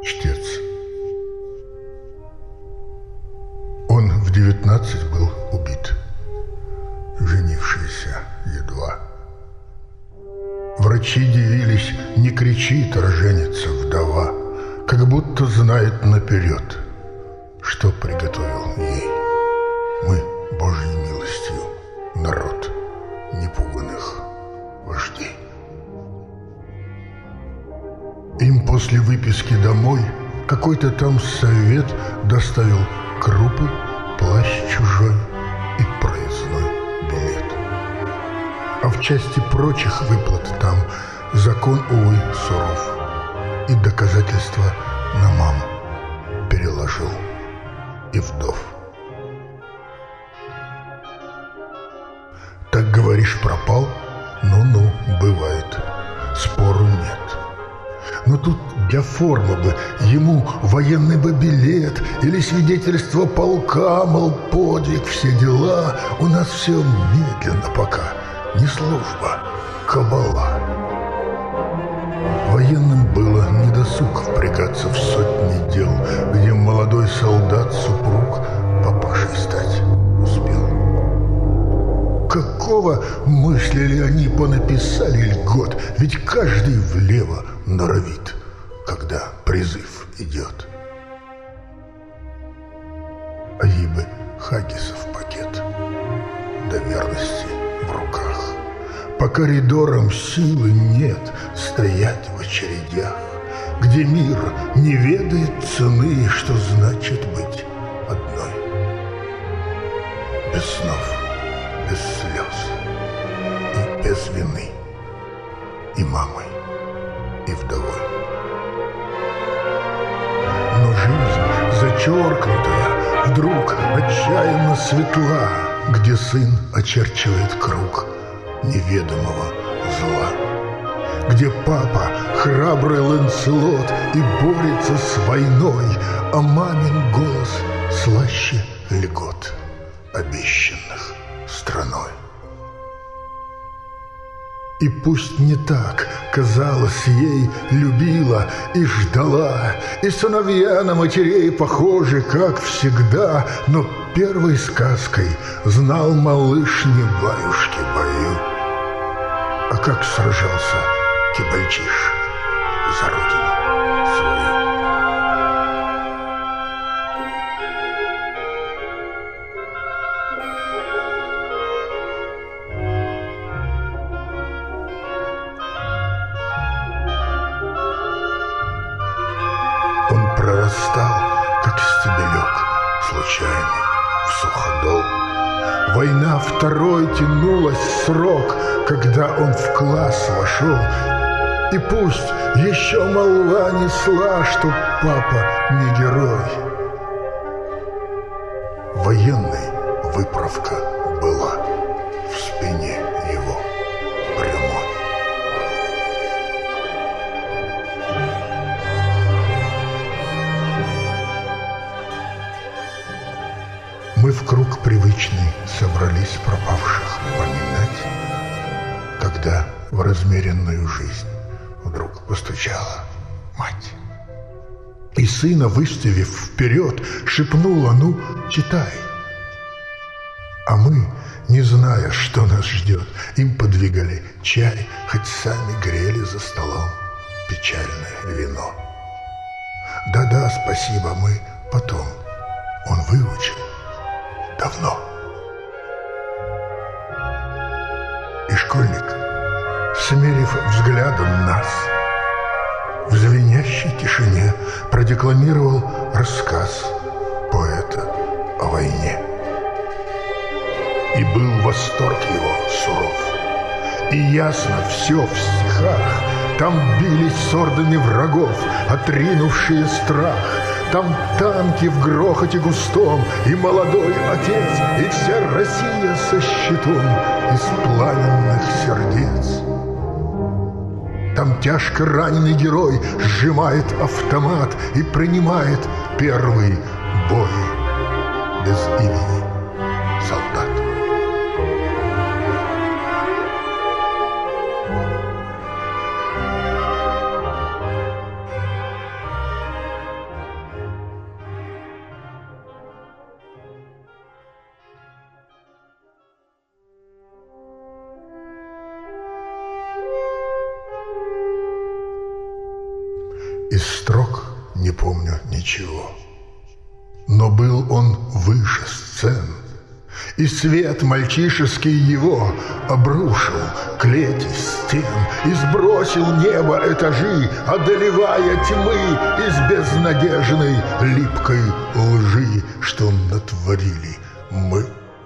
Чтец. Он в 19 был убит, женившийся едва. Врачи дивились, не кричит роженица вдова, как будто знает наперед, что приготовил ей. Мы, Божьей милостью, народ непуганных вождей. Им после выписки домой какой-то там совет доставил крупы, плащ чужой и проездной билет. А в части прочих выплат там закон, увы, суров, и доказательства на маму переложил и вдов. Так, говоришь, пропал? Ну-ну, бывает, спору нет. Но тут для формы бы ему военный бы билет или свидетельство полка, мол, подвиг, все дела. У нас все медленно пока, не служба, кабала. Военным было недосуг впрягаться в сотни дел, где молодой солдат, супруг, папашей стать успел. Какого мыслили они, понаписали льгот, ведь каждый влево норовит, когда призыв идет. А ей бы хаггисов пакет, до верности в руках. По коридорам силы нет стоять в очередях, где мир не ведает цены, что значит быть одной. Без снов, без слез и без вины, и мамой, и вдовой. Но жизнь, зачеркнутая, вдруг отчаянно светла, где сын очерчивает круг неведомого зла, где папа, храбрый Ланселот, и борется с войной, а мамин голос слаще льгот, обещанных страной. И пусть не так, казалось, ей любила и ждала, и сыновья на матерей похожи, как всегда, но первой сказкой знал малыш не баюшки бою, а как сражался Кибальчиш за родину свою. Он прорастал, как стебелек случайный, в суходол. Война второй тянулась срок, когда он в класс вошел. И пусть еще молва несла, что папа не герой, военной выправка была в спине его прямой. Мы в круг привычный собрались пропавших поминать, когда в размеренную жизнь вдруг постучала мать. И сына, выставив вперед, шепнула: «Ну, читай». А мы, не зная, что нас ждет, им подвигали чай, хоть сами грели за столом печальное вино. Да-да, спасибо, мы потом. Он выучил давно. И школьник, смерив взглядом нас, в звенящей тишине продекламировал рассказ поэта о войне. И был восторг его суров, и ясно все в стихах. Там бились с ордами врагов, отринувшие страх. Там танки в грохоте густом, и молодой отец, и вся Россия со щитом из пламенных сердец. Там тяжко раненый герой сжимает автомат и принимает первый бой без имени солдат. Из строк не помню ничего. Но был он выше сцен, и свет мальчишеский его обрушил клети стен и сбросил небо этажи, одолевая тьмы из безнадежной липкой лжи, что натворили мы.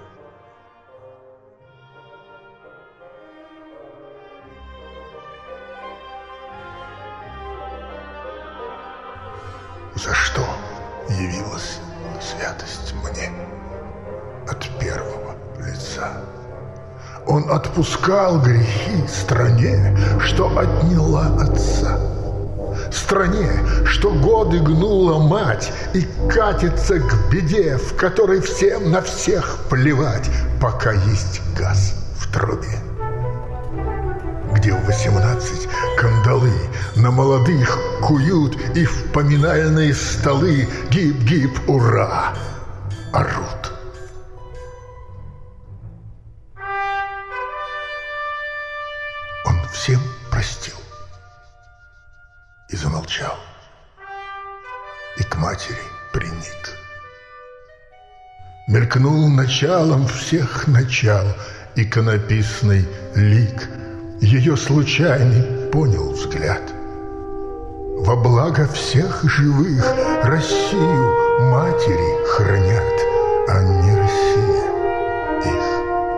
За что явилась святость мне от первого лица? Он отпускал грехи стране, что отняла отца, стране, что годы гнула мать и катится к беде, в которой всем на всех плевать, пока есть газ в трубе. Где в 18 кандалы на молодых куют и в поминальные столы гиб-гиб, ура, орут. Он всем простил и замолчал, и к матери приник. Мелькнул началом всех начал иконописный лик. Ее случайный понял взгляд. Во благо всех живых Россию матери хранят, а не Россия их.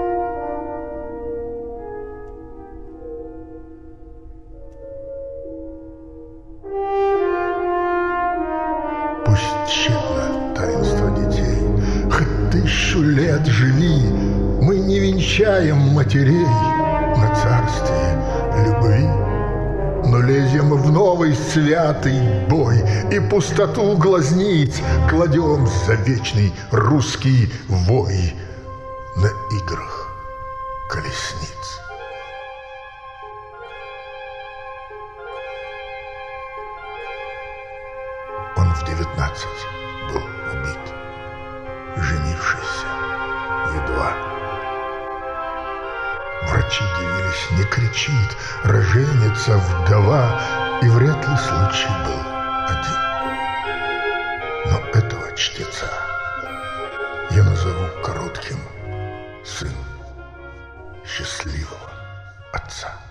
Пусть тщетно таинство детей, хоть 1000 лет живи, мы не венчаем матерей на царствие любви, но лезем в новый святый бой и пустоту глазниц кладем за вечный русский вой на играх колесниц. Он в 19 был убит, женившийся едва. Врачи дивились, не кричит, роженица вдова, и вряд ли случай был один. Но этого чтеца я назову коротким: сын счастливого отца.